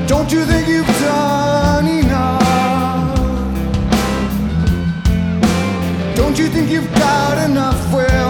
Don't you think you've done enough? Don't you think you've got enough? Well,